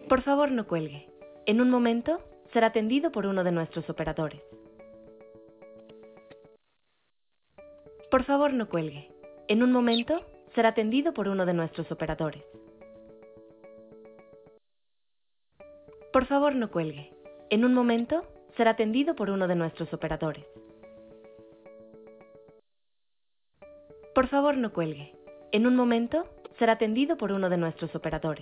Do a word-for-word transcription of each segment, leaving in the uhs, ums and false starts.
Por favor, no cuelgue. En un momento será atendido por uno de nuestros operadores. Por favor, no cuelgue. En un momento será atendido por uno de nuestros operadores. Por favor, no cuelgue. En un momento será atendido por uno de nuestros operadores. Por favor, no cuelgue. En un momento será atendido por uno de nuestros operadores.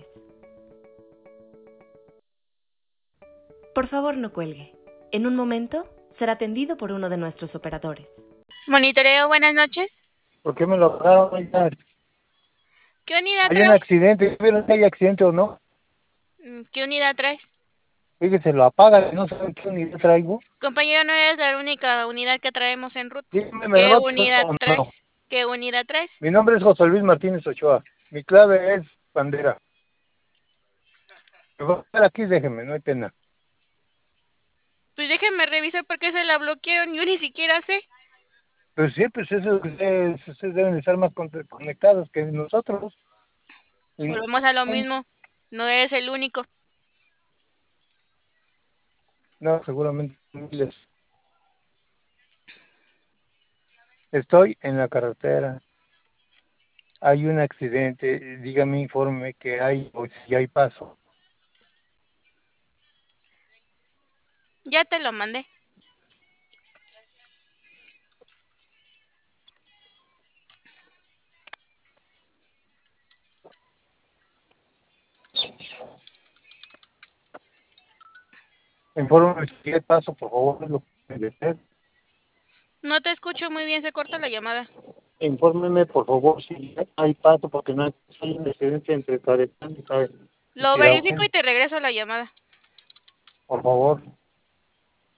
Por favor, no cuelgue. En un momento será atendido por uno de nuestros operadores. Monitoreo, buenas noches. ¿Por qué me lo pagaron? Oiga? ¿Qué unidad Hay un traes? accidente, ¿vieron si hay accidente o no? ¿Qué unidad traes? Fíjese, lo apaga, no saben qué unidad traigo. Compañero, no eres la única unidad que traemos en ruta. Dígame, ¿me ¿Qué va a pasar unidad o no? traes? ¿Qué unidad traes? Mi nombre es José Luis Martínez Ochoa. Mi clave es bandera. Me voy a estar aquí, déjeme, no hay pena. Pues déjenme revisar por qué se la bloquearon, yo ni siquiera sé. Pues sí, pues eso, ustedes, ustedes deben de estar más conectados que nosotros. Y no, Volvemos a lo mismo, no eres el único. no, seguramente miles. Estoy en la carretera. Hay un accidente, dígame, informe que hay o si hay paso. Ya te lo mandé. Informe si hay paso, por favor, es lo que debe ser. No te escucho muy bien, se corta la llamada. Infórmeme, por favor, si hay paso, porque no hay, hay un accidente entre Caretán y Lo verifico y Tirahuen. te regreso la llamada. Por favor.